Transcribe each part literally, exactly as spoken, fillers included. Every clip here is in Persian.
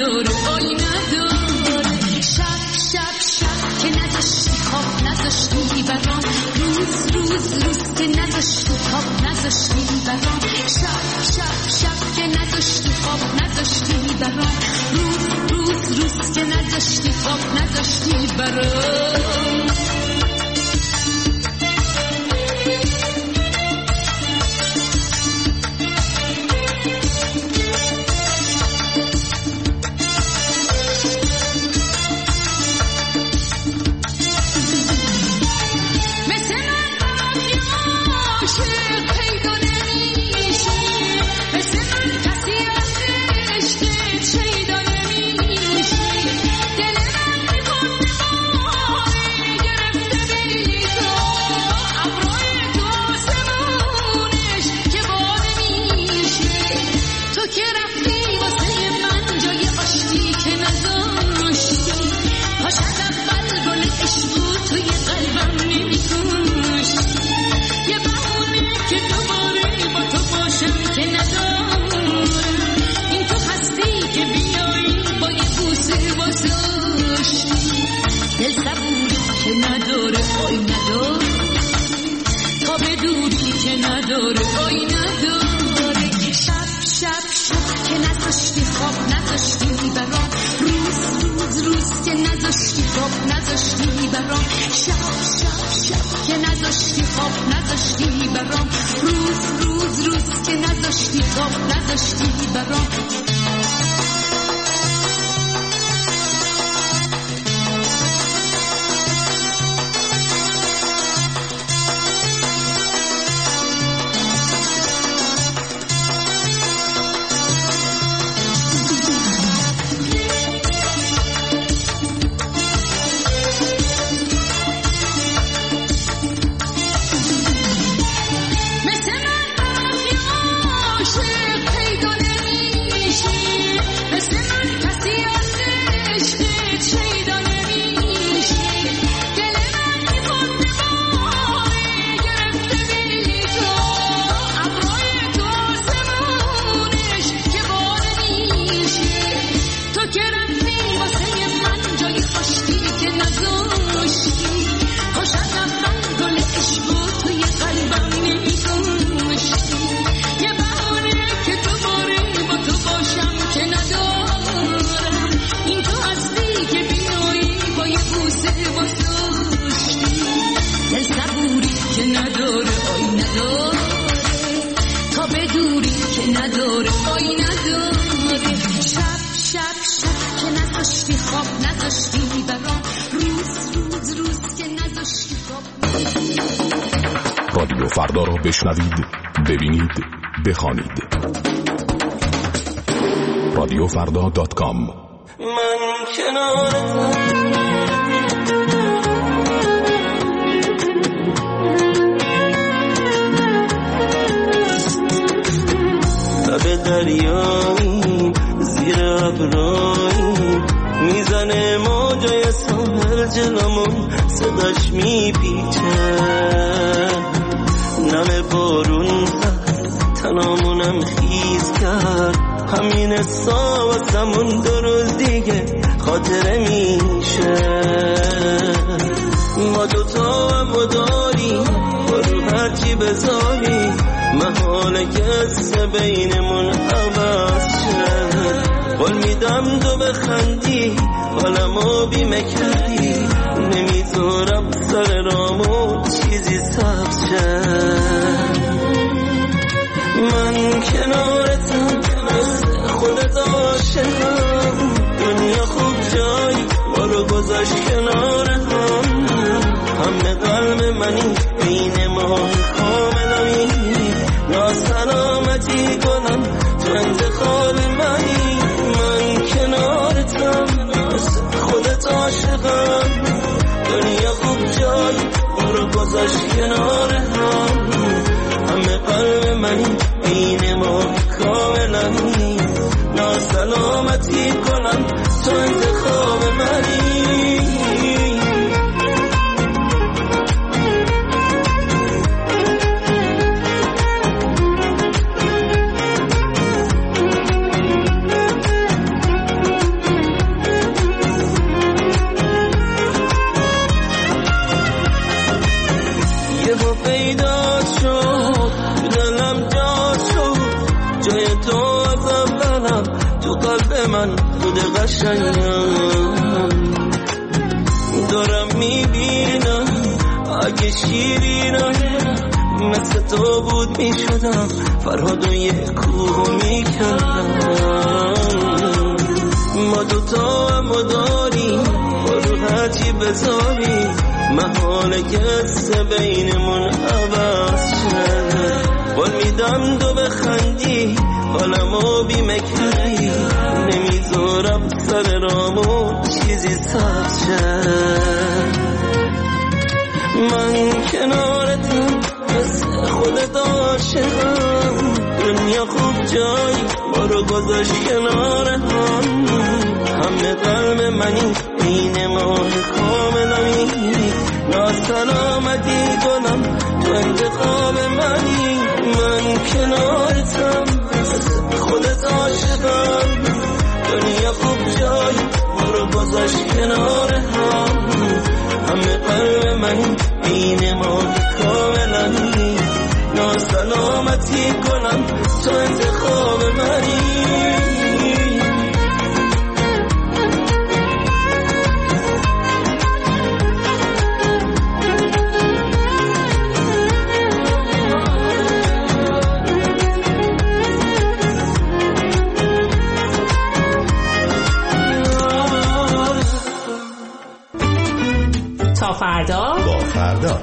نداره آی نداره. شب شب شب که نذاشتی خواب نذاشتی برام، روز روز روز که نذاشتی خواب نذاشتی برام، شب شب شب که نذاشتی خواب نذاشتی برام، روز روز روز که نذاشتی خواب نذاشتی برام. رادیو فردا را بشنوید، ببینید، بخوانید. رادیو فردا دات کام. من کنارتم، لب دریایی زیر ابرایی میزنه موجای ساحل جلومون، صداش میپیچه نم بارون تنامونم خیز کرد، همین حسا واسمون دو روز دیگه خاطره میشه. ما دوتا و داری برو هرچی بذاری، محاله قصه بینمون عوض شه. قول میدم دو بخندی حالمو بیمه کردی، نمیذارم سر رامو چیزی سبز شه. من کنارتم مثل خودت عاشقم، دنیا خوب جایی ما رو گذاشت کنار هم، همه قلب منی بین ما کاملایی، ناسلامتی کنم تو انتخاب منی. من کنارتم مثل خودت عاشقم، دنیا خوب جایی ما رو گذاشت کنار هم، همه قلب منی بین ما کاملایی، ناسلامتی کنم تو انتخاب منی. من خود قشنگم، دارم میبینم اگه شیرینم مثل تو بود میشدم فرهاد و یک کوه میکردم. ما دوتا هم داریم برو هرچی بذاری محاله کسته بینمون عوض شده. بال میدم دو بخندی حالمو بیمه کردی، نمیذارم سر رامون چیزی سبز شد. من کنارتم مثل خودت عاشقم، دنیا خوب جایی ما رو گذاشت کنار هم. همه قلب منی این ماه کاملمی، ناسلامتی کنم تو انتخاب منی. من کنارتم مثل خودت عاشقم، دنیا خوب جایی ما رو گذاشت کنار هم. همه قلب منی این ماه کاملمی، ناسلامتی کنم تو انتخاب منی. تا فردا با فردا.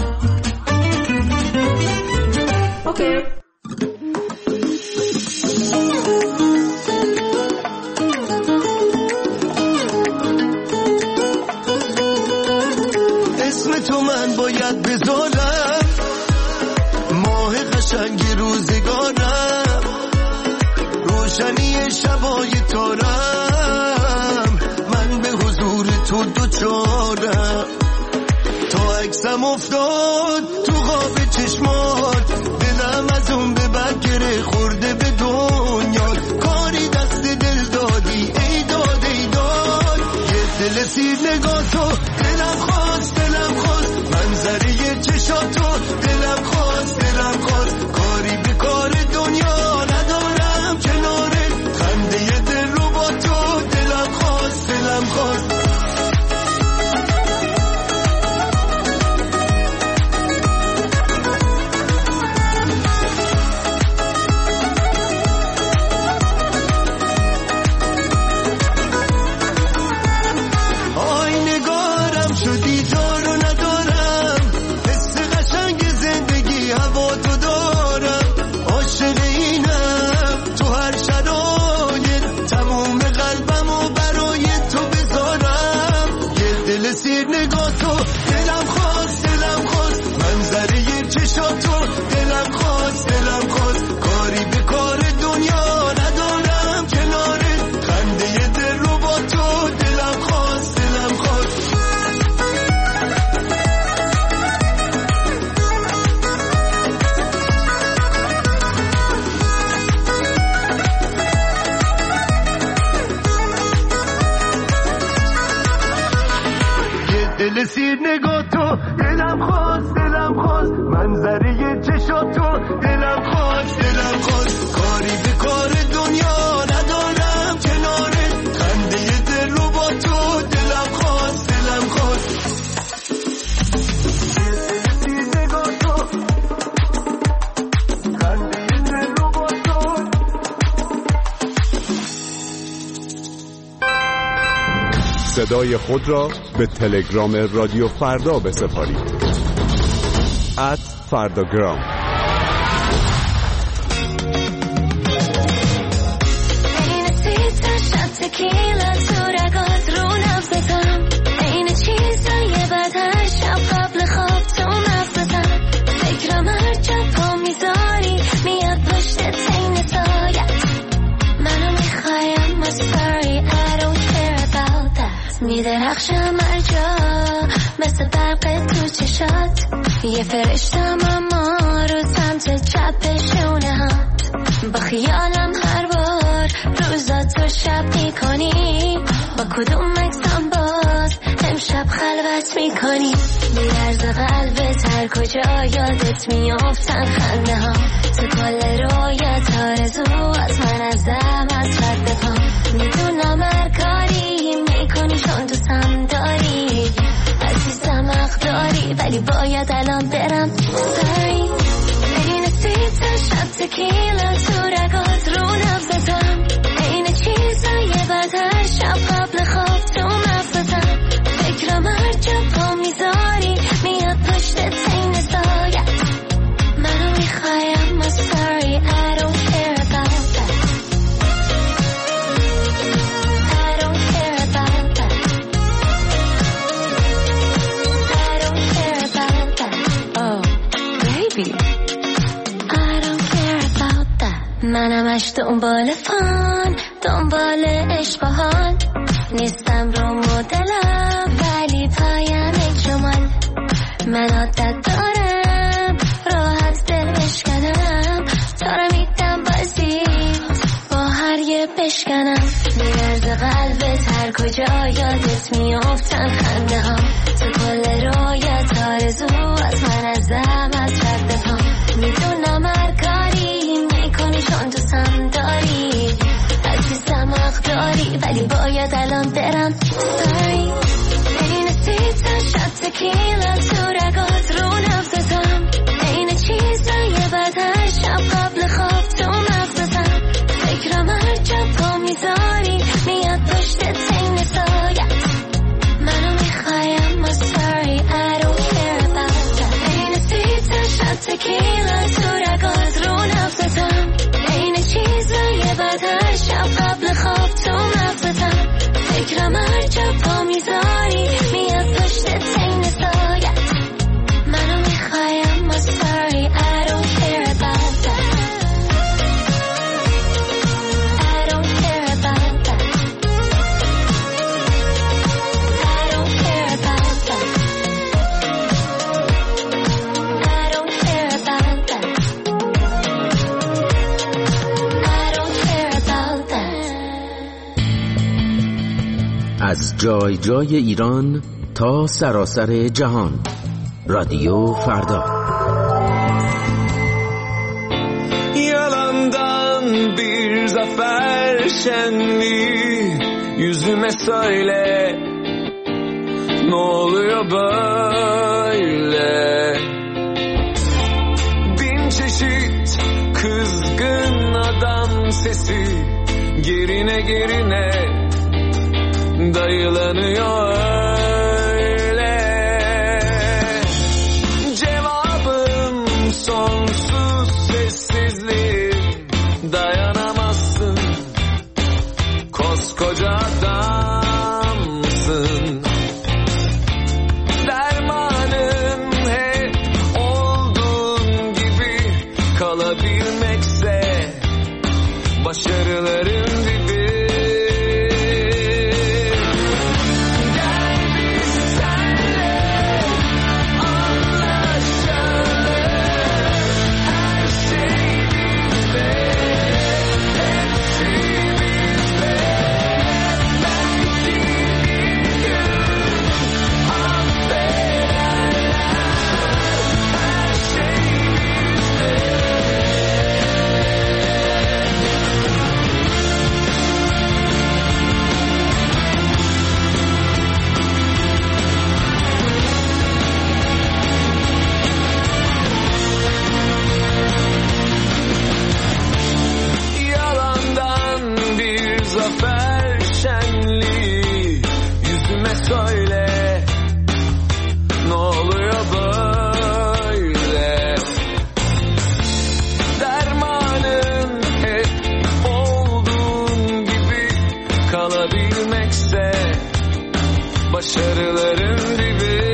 اوکی. اسم تو من باید بذارم، ماه قشنگ روزگارم، روشنی شبای تارم، من به حضور تو دوچارم. تا عکسم افتاد تو خواب چشمات، دلم از اون به بگره خورده به دنیا. کاری دست دل دادی ای داد ای داد، یه دل سیر نگاه تو دلم خواست دلم خواست، منظره چشاتو دلم خواست دلم خواست. کاری به کار دنیا ندارم کنارت، خنده دل رو با تو دلم خواست دلم خواست. دل سیر نگاه تو دلم خواست دلم خواست، منظره چشاتو دلم خواست دلم خواست. کاری به کار دنیا ندارم کنارت، خنده دل رو با تو دلم خواست دلم خواست. دل سیر نگاه تو، خنده دل رو با تو. صدای خود را به تلگرام رادیو فردا بسپارید. ات فرداگرام. این سیتا شب تکیلا تو رگات رو نفسم، این چیزای بدتر شب قبل خواب تو مغزم. فکرم هر جا پا میذاری میاد پشت تین سایت، منو میخوایم I'm sorry I don't care about that. میدرخشم هر جا مثل برق تو چشات، یه فرشتم اما رو سمت چپ شونه هات. با خیالم هر بار روزا تو شب میکنی، با کدوم مکسم باز امشب خلوت میکنی. میرز قلبت هر کجا یادت میافتن خنده ها، تو کل رویت آرزو از من ازم از قد پا. میدونم هر کاری میکنی چون تو سم داری، عزیزم حق داری ولی باید الان برم. سری بین سیتا شب تکیلا تو رگات رو نفستم، این چیزای بد هر شب قبل خواب تو مفستم. فکرم هر جا پا میذاری میاد پشت تین سایت. منو میخوایم I'm sorry I don't care about that. I don't care about that. I don't care about that. Oh baby I don't care about that. منمش دنبال فان، دنبال عشق و حال، نیستم رو مدلم ولی پایم جمال. من عادت دارم راحت دل بشکنم، تا رو میدم بازی با هر یه بشکنم. میرز قلبت هر کجا یادت میافتن خنده ها، تو کل رویت آرزو از من ازم از رد پا. میدونم هر کاری میکنی چون تو سم داری، عزیزم حق داری ولی باید الان برم. ساری بین سیتا شب تکیلا تو رگات رو نفستم، این چیزای بد هر شب قبل خواب تو مفستم. فکرم هر جا پا میذاری میاد پشت تین سایت. منو میخوایم I'm sorry I don't care about that. این سیتا شب تکیلا تو رگات رو نفستم، این چیزای بد هر شب قبل خواب تو مفستم. فکرم هر جا پا میذاری میاد پشت تین سایت. منو میخوایم I'm sorry I don't care about that. I don't care about that. I don't care about that. I don't care about that. I don't care about that. از جای جای ایران تا سراسر جهان، رادیو فردا. Yalandan bir zafer şenliği yüzüme söyle, ne oluyor böyle? Bin çeşit kızgın adam sesi gerine gerine dayılanıyor öyle. Cevabım sonsuz sessizliğim, dayanamazsın, koskoca adamsın. Dermanın hep olduğun gibi kalabilmekse başarıların dibi. Söyle, ne oluyor böyle? Dermanın hep olduğun gibi kalabilmekse başarıların dibi.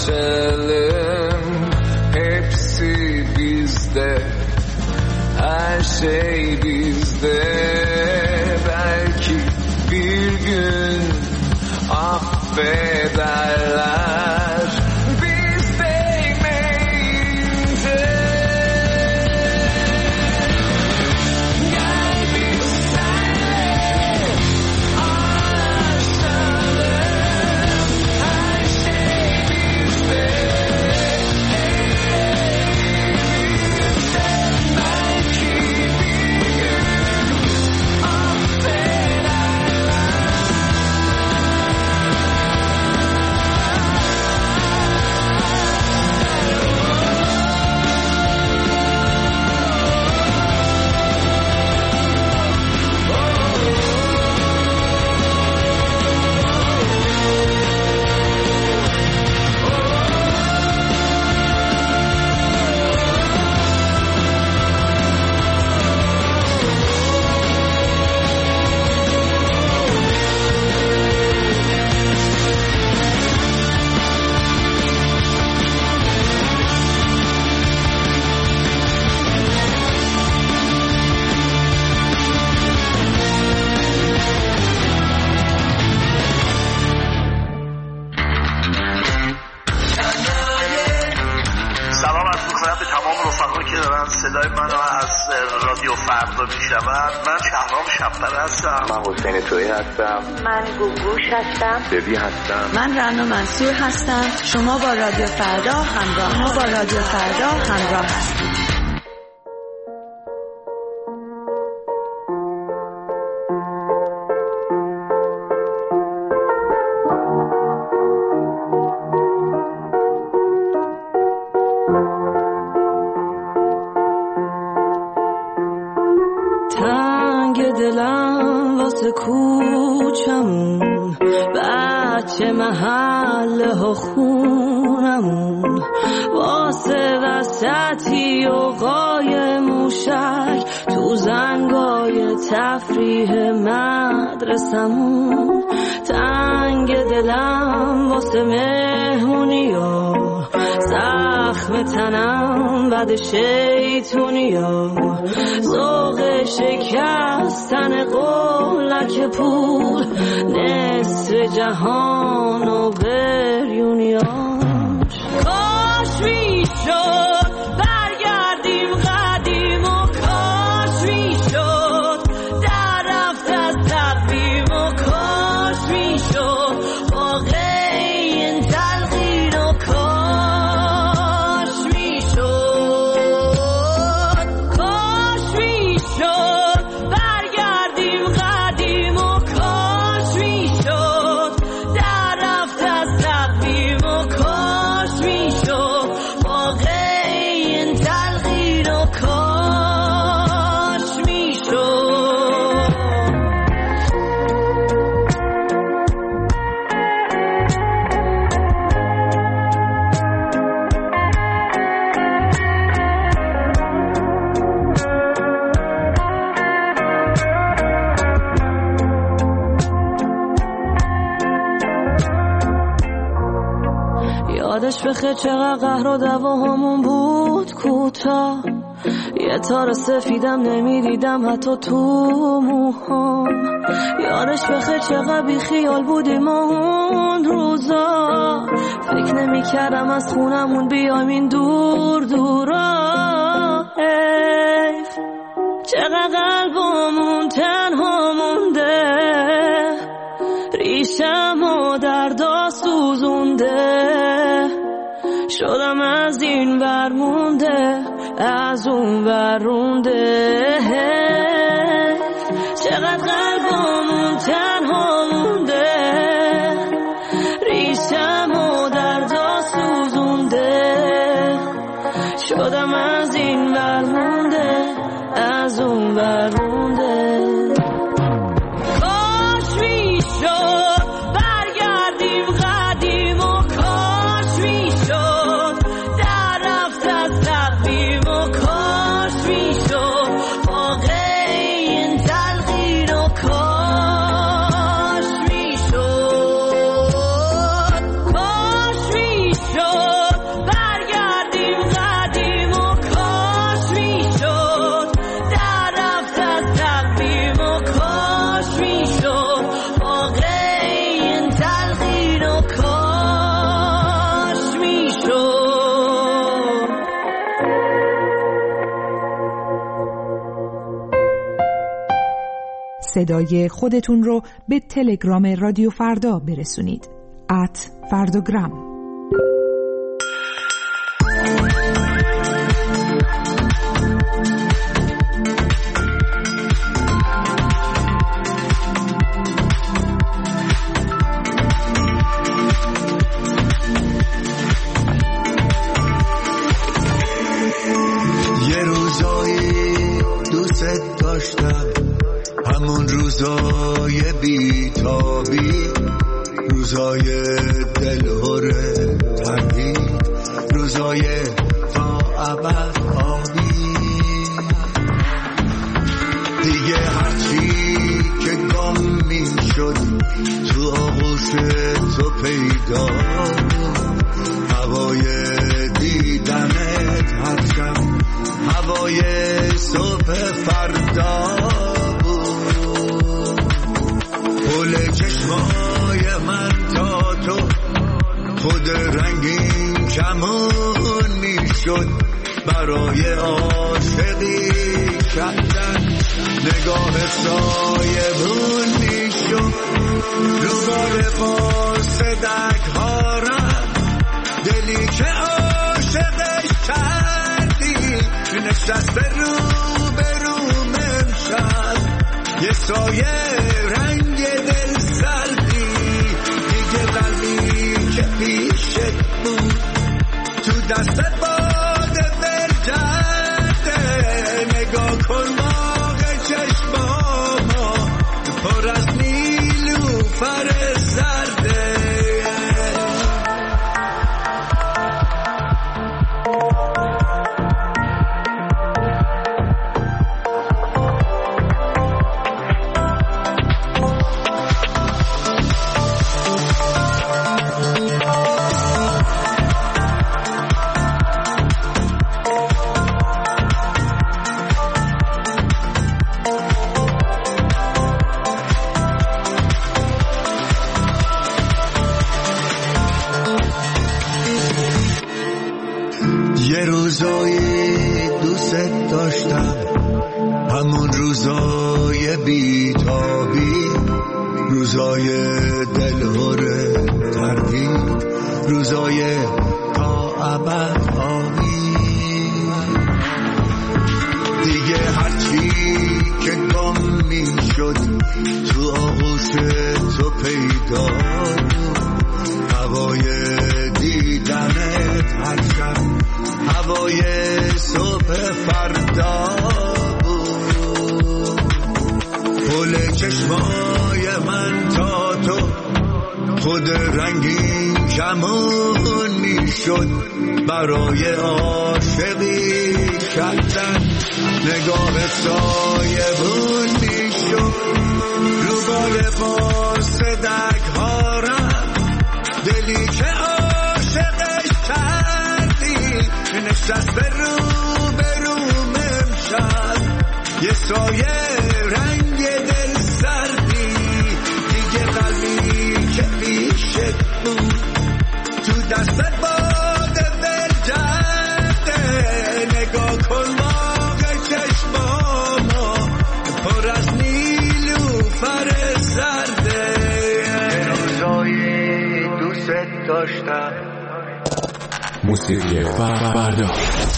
yaşayalım hepsi bizde, her şey bizde. Belki bir gün affederler biz değmeyince. Gel biz senle anlaşalım, her şey bizde, belki bir gün صدای منو از رادیو فردا میشنون. من شهرام شب‌پره هستم. من حسین تویی هستم. من گوگوش هستم. ببی هستم. من رنا منصور هستم. شما با رادیو فردا همراه ما با رادیو فردا همراه هستید. کوچمون بچه محله ها خونمون واسه وسطی و قای موشک تو زنگای تفریح مدرسمون تنگ دلم واسه مهمونی ها زخم تنم بد شیطونی ها ذوق شکستن قولک پول نصف جهان و بریونیاش کاش میشد برگردیم قدیم و کاش میشد در رفت از تقویم و کاش میشد واقع این تلقین و کاش میشد کاش میشد برگردیم قدیم و کاش میشد در رفت از تقویم و کاش میشد واقع این تلقین و کاش میشد. یادش بخیر چقدر قهر و دعواهامون بود کوتاه یه تار سفیدم نمیدیدم حتی تو موهام یادش بخیر چقدر بی خیال بودیم اون روزا فکر نمی کردم از خونمون بیایم این دور دورا حیف چقدر قلبمون تنها مونده ریشم و دردا سوزونده شدم از این ور مونده از اون ور رونده چقدر قلبمون تنها مونده ریشم و دردا سوزونده شدم از این ور مونده از اون ور رونده کاش میشد برگردیم قدیم و کاش میشد در رفت از تقویم و کاش میشد واقع این تلقین و صدای خودتون رو به تلگرام رادیو فردا برسونید. ات فردوگرام. یه روزایی دوست داشتم، همون روزای بیتابی، روزای دلهور تردید، روزای تا ابد آبی. دیگه هرچی که گم می شد تو آغوش تو پیدا، هوای دیدنت هر شب هوای صبح فردا بود. پل چشمای من تا تو خود رنگین کمون می شد، برای عاشقی کردن نگاه سایبون می شد. روبار قاصدک ها رفت، دلی که عاشقش کردی نشسته رو به روم امشب، یه سایه رنگ دل سردی. دیگه قلبی که پیشت بود تو دست باد ول کرده، نگاه کن باغ چشماما پر از نیلوفر زرده. یه روزایی دوست داشتم، همون روزای بیتابی، روزای دلهور تردید، روزای تا ابد آبی. دیگه هرچی که گم می شد تو آغوش تو پیدا، هوای دیدنت هر شب هوای صبح فردا بود. پل چشمای من تا تو خود رنگین کمون می شد، برای عاشقی کردن نگاه سایبون می شد. روبار قاصدک ها رفت، دلی که عاشقش کردی نشسته رو به روم امشب، یه سایه رنگ دل سردی. دیگه قلبی که پیشت بود تو دست باد ول کرده، نگاه کن باغ چشماما پر از نیلوفر زرده. روزایی دوست داشتم. موسیقی فردا.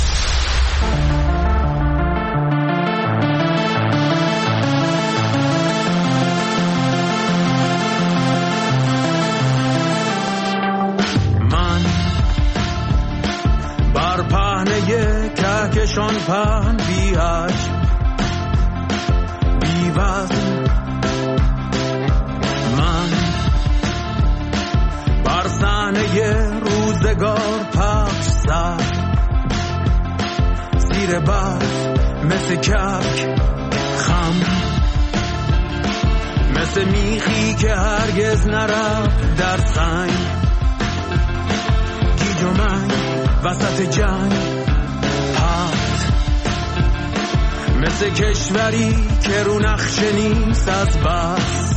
من بر پهنه کهکشان پهن بیاش بیوزن، من بر صحنه روزگار پخش سر زیر برف مثل کبک خم، مثل میخی که هرگز نرفت در سنگ، گیج و منگ وسط جنگ هفت، مثل کشوری که رو نقشه نیست از بس،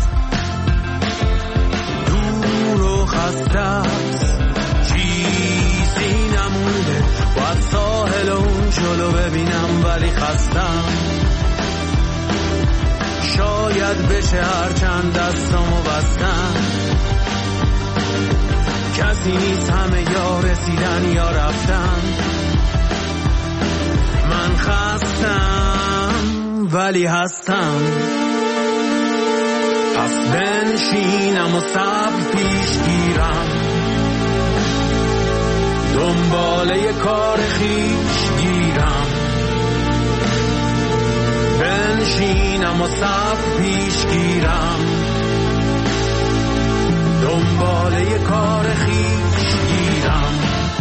دور و خسته است، چیزی نمونده باید ساحل اون جلو ببینم ولی خستم، شاید شاید بشه هر چند دستامو بستم. کسی نیست همه یا رسیدن یا رفتن. من خستم ولی هستم. پس بنشینم و صبر پیش گیرم، دنباله کار خیش گیرم. بنشینم و صبر پیش گیرم، دنباله کار خیش گیرم.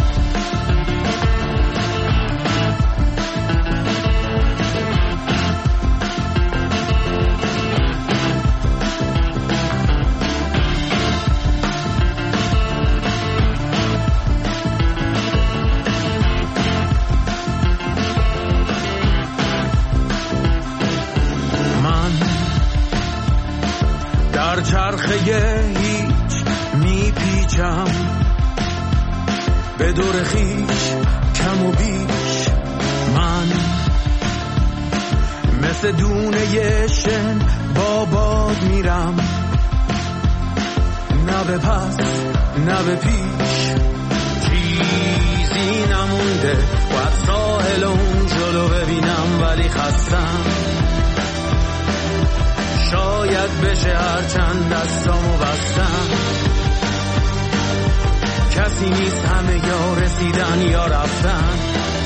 در چرخه هیچ میپیچم، به دور خیش کم و بیش. من مثل دونه شن با باد میرم، نه به پس نه به پیش. چیزی نمونده باید ساحل اون جلو ببینم، ولی خستم. شاید بشه هر چند دستامو بستم. کسی نیست همه یا رسیدن یا رفتن.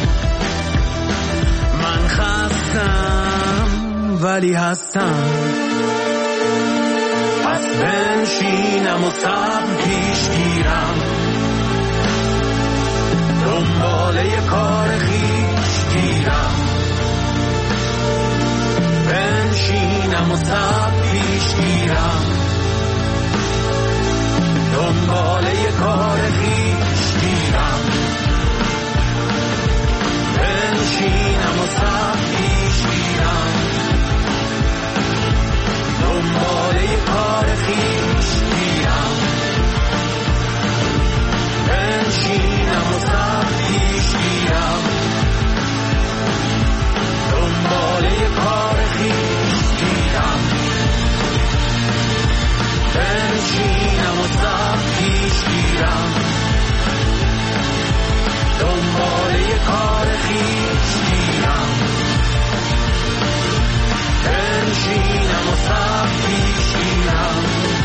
من خستم ولی هستم. پس بنشینم و صبر پیش گیرم، دنباله کار خیش گیرم. بنشینم و صبر پیش گیرم، دنباله کار خیش گیرم. بنشینم و صبر پیش گیرم، دنباله کار خیش گیرم. بنشینم و صبر پیش گیرم، دنباله کار خیش گیرم. بنشینم و صبر پیش گیرم، دنباله کار خیش گیرم. بنشینم و صبر پیش گیرم،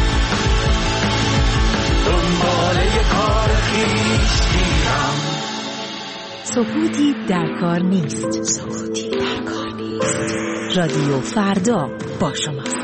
دنباله کار خیش گیرم. سکوتی در کار نیست. سکوتی در کار نیست. رادیو فردا با شماست.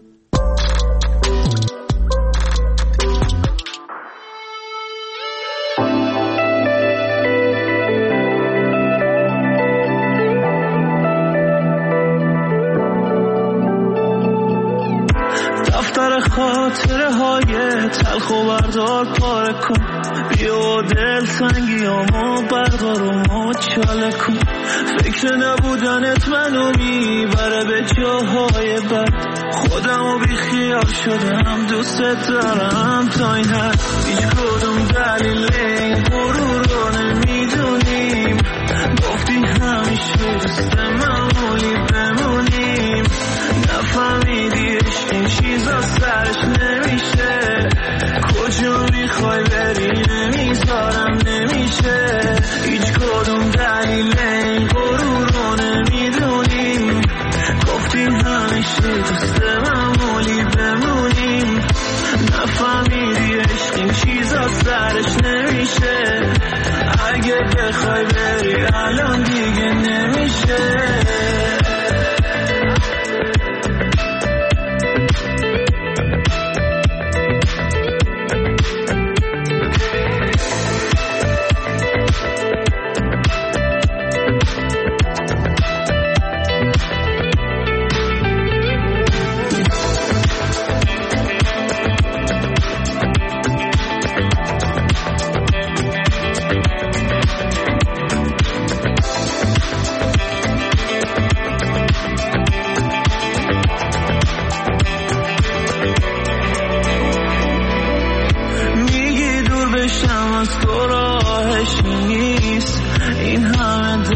دفتر خاطره های تلخ و بردار پاره کن، بیا دل سنگیامو بردار و مچاله کن. فکر نبودنت منو میبره به جاهای بد، خودمو بی خیال شدم دوستت دارم تا این حد. هیچ کدوم دلیل این غرور رو نمیدونیم، گفتی همیشه دوست معمولی بمونیم. نفهمیدی عشق این چیزا سرش نمیشه، کجا میخوای بری نمیذارم نمیشه. هیچ کدوم دلیل این غرور رو نمیدونیم، گفتی همیشه دوست معمولی بمونیم. نفهمیدی عشق این چیزا سرش نمیشه، اگه بخوای بری الان دیگه نمیشه.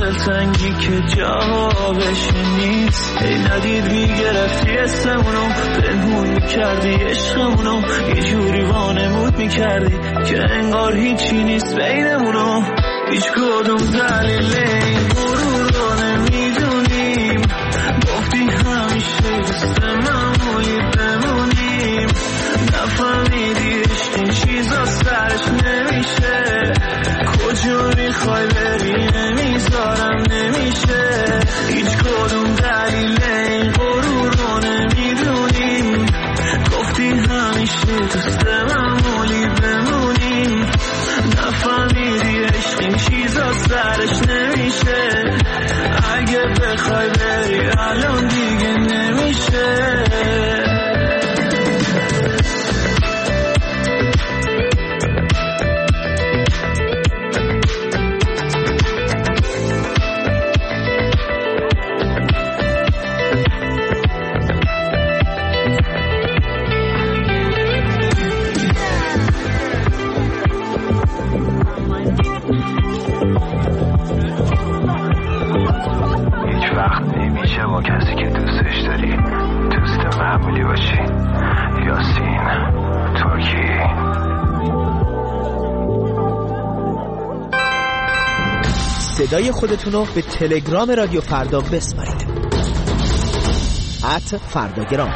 دلتنگی که جوابش نیست. ای ندید میگرفتی اسمونو، پنهون میکردی عشقمونو، یه جوری وانمود میکردی که انگار هیچی نیست بینمونو. هیچ کدوم دلیل این غرور رو نمیدونیم، گفتی همیشه دوست معمولی بمونیم. نفهمیدی عشق این چیزا سرش نمیشه، کجا میخوای بری نمیذارم نمیشه. هیچ کدوم دلیل این غرور رو نمیدونیم، گفتی همیشه دوست معمولی بمونیم. نفهمیدی عشق این چیزا سرش نمیشه، اگه بخوای بری الان دیگه نمیشه. صدای خودتونو به تلگرام رادیو فردا بسپارید. ات فرداگرام.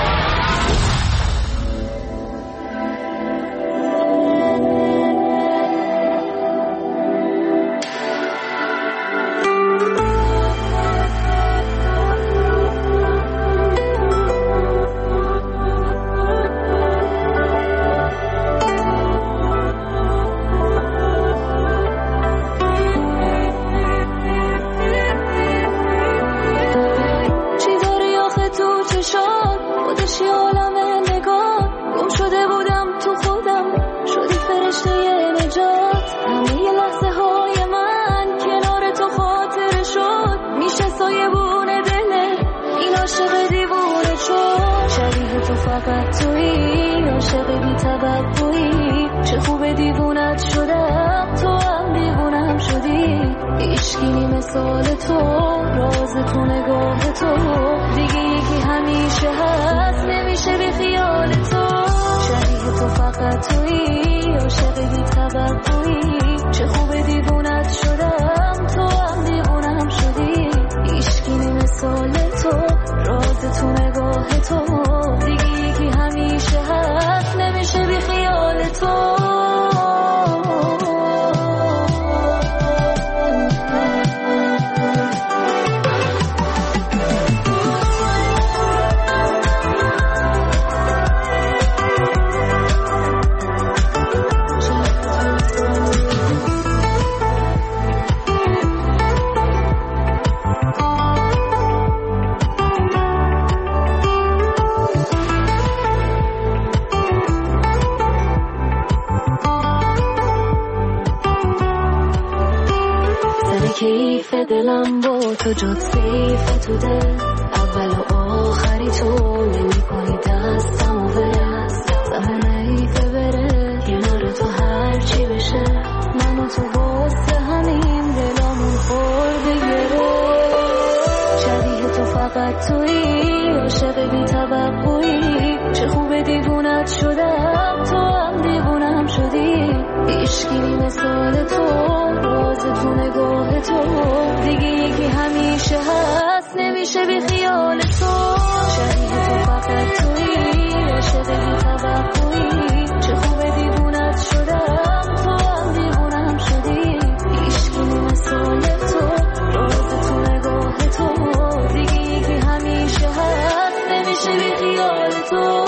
دلم با تو جد سیف تو دل، اول و آخری تو نمی کنی دستم و برس زمان ایفه بره کنار تو هر چی بشه. من و تو باسه همین دلامون خورده گره، شبیه تو فقط تویی، عاشق بی توقعی. چه خوب دیوونت شدم، تو هم دیوونم شدی. عشقی مثال تو، راز تو نگاه تو، دیگه یکی همیشه هست نمیشه بی خیال تو. شبیه تو فقط تویی، عاشق بی توقعی. چه خوب دیوونت شدم، تو هم دیوونم شدی. عشقی مثال تو، راز تو نگاه تو، دیگه یکی همیشه هست نمیشه بی خیال تو.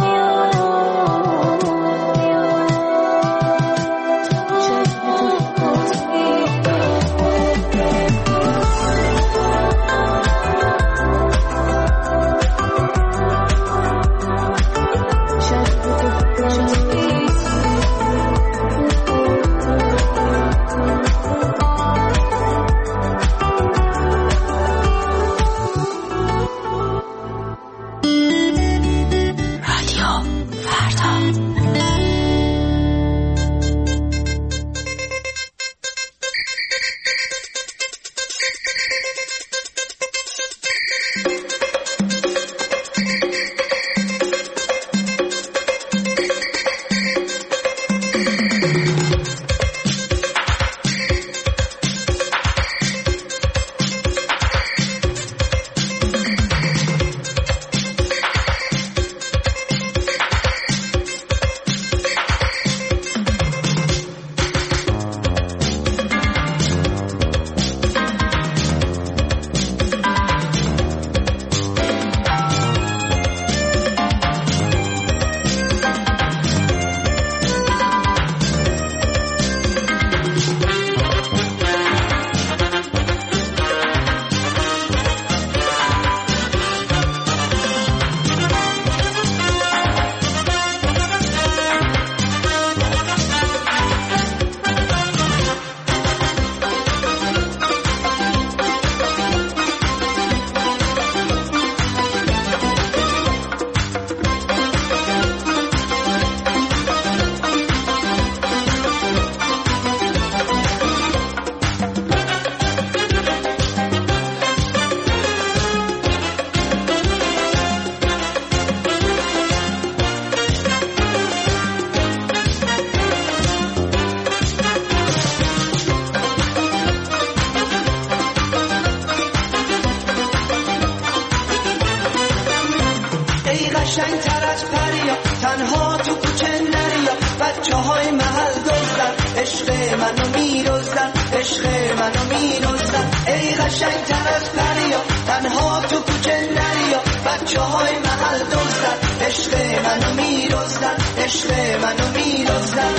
بچه های محل دزدن عشق منو میرزدن عشق منو میرزدن ای قشنگ تر از پریا تنها تو کوچه نریا بچه های محل دزدن عشق منو میرزدن عشق منو میرزدن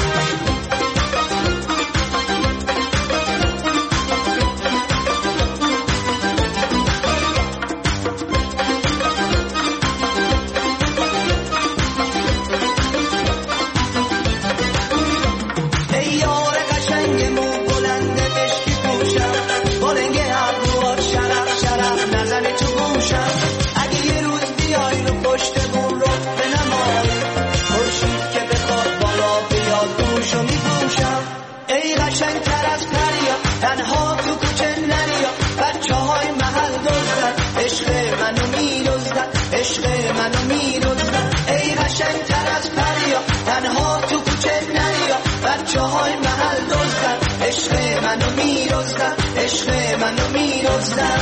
تنها تو کوچه نریا بچه های محل دزدن عشق منو میرزدن عشق منو میرزدن ای قشنگ تر از پریا تنها تو کوچه نریا بچه های محل دزدن عشق منو میرزدن عشق منو میرزدن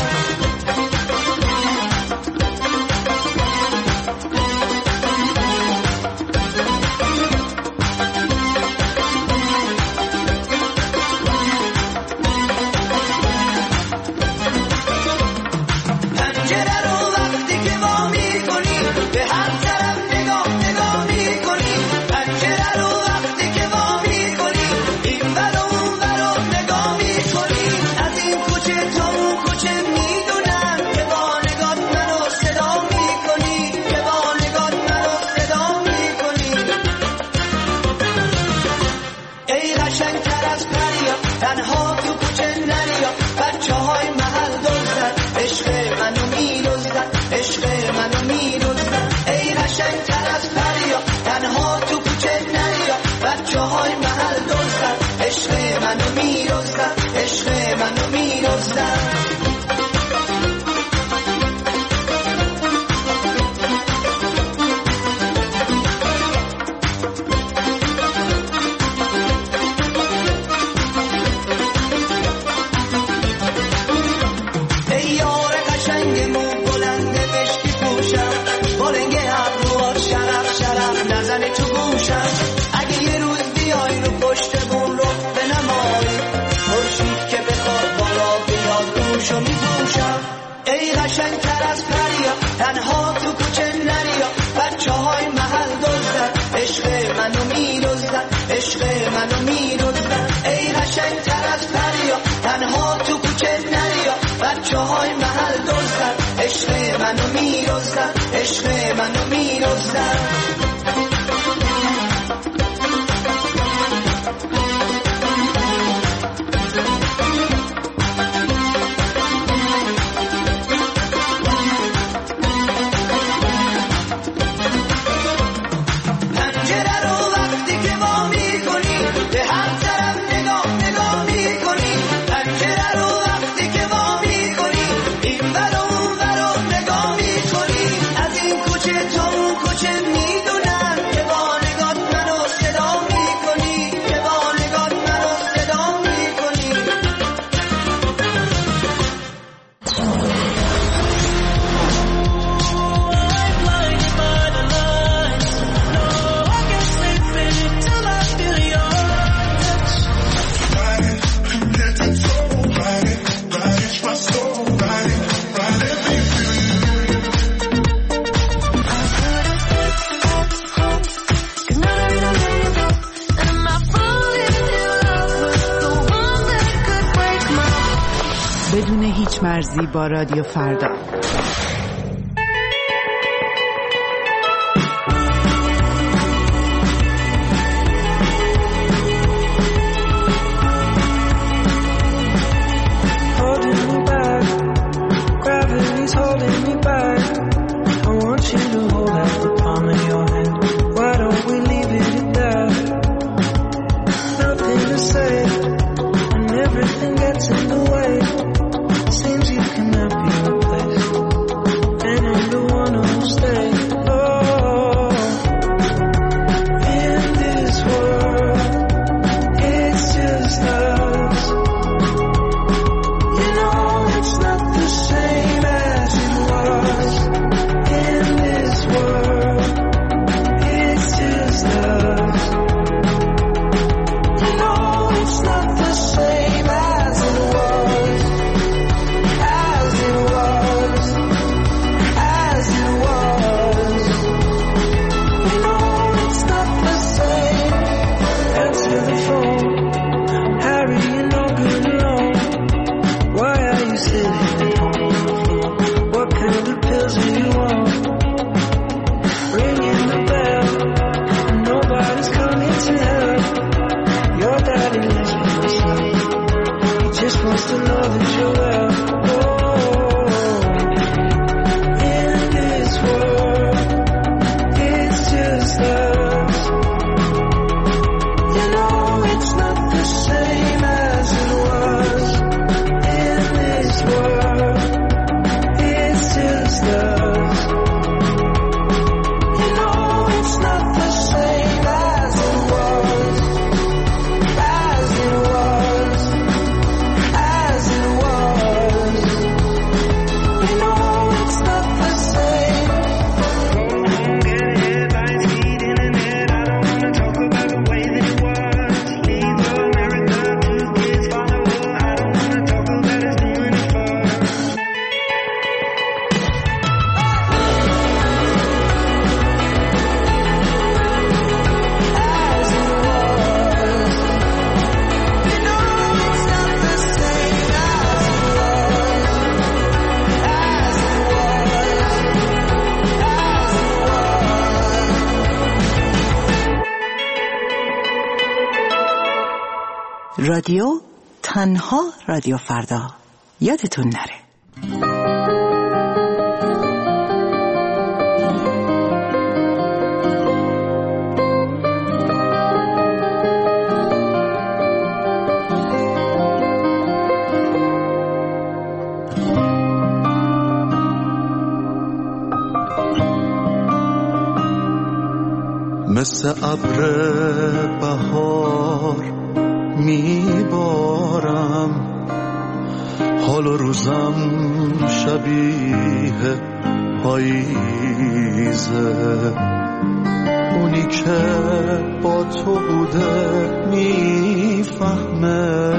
عشق منو میرزدن ای یار قشنگ مو بلند مشکی پوشم با رنگ ابروات شرف شرف نزنه تو گوشم اگه یه روز بیای رو پشت بون رو بنمایی خورشید که بخواد بالا بیاد روشو میپوشم ای قشنگ تر از پریا تنها تو کوچه نریا بچه های محل دزدن عشق منو میرزدن عشق منو میرزدن ای قشنگ تر از پریا تنها تو کوچه نریا بچه های محل دزدن عشق منو میرزدن عشق منو میرزدن بدون هیچ مرزی با رادیو فردا. Everything gets in the way. Seems you cannot be replaced. رادیو تنها رادیو فردا، یادتون نره. مثل ابر بهار میبارم، حال و روزم شبیه پاییزه. اونی که با تو بوده میفهمه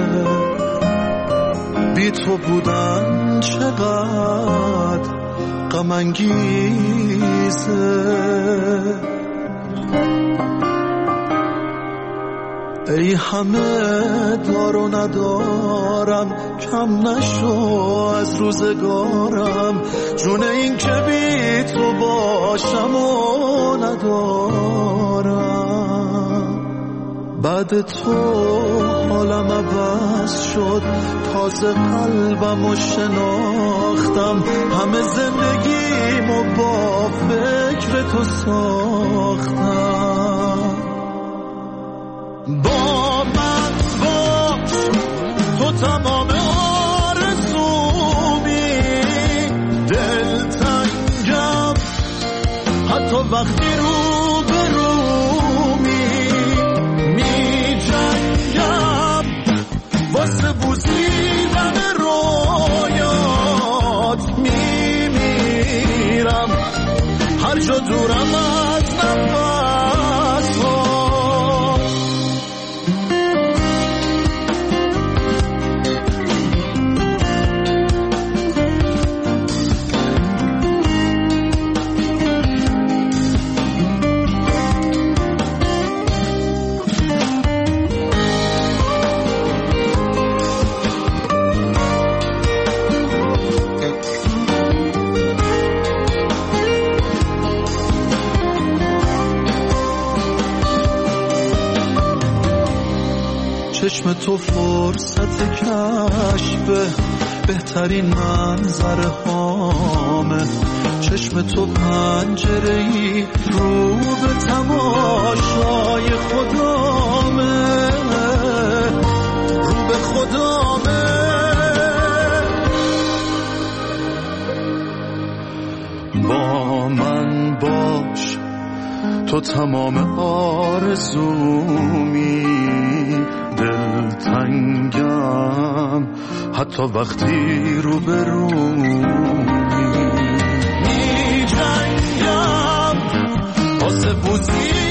بی تو بودن چقدر غم انگیزه. ای همه دار و ندارم، کم نشو از روزگارم، جون این که بی تو باشم و ندارم. بعد تو حالم عوض شد، تازه قلبم و شناختم، همه زندگیمو با فکر تو ساختم. با من باش، تو تمام آرزومی، دلتنگم حتی وقتی رو به رومی، می جنگم واسه بوسیدن رویات، می میرم هر جا دورم از نفس ها. چشم تو فرصت کشف بهترین منظره هامه، چشم تو پنجره‌ای رو به تماشای خدامه، رو به خدامه. با من باش، تو تمام آرزومی، دلتنگم حتی وقتی رو به رومی، می جنگم واسه بوسیدن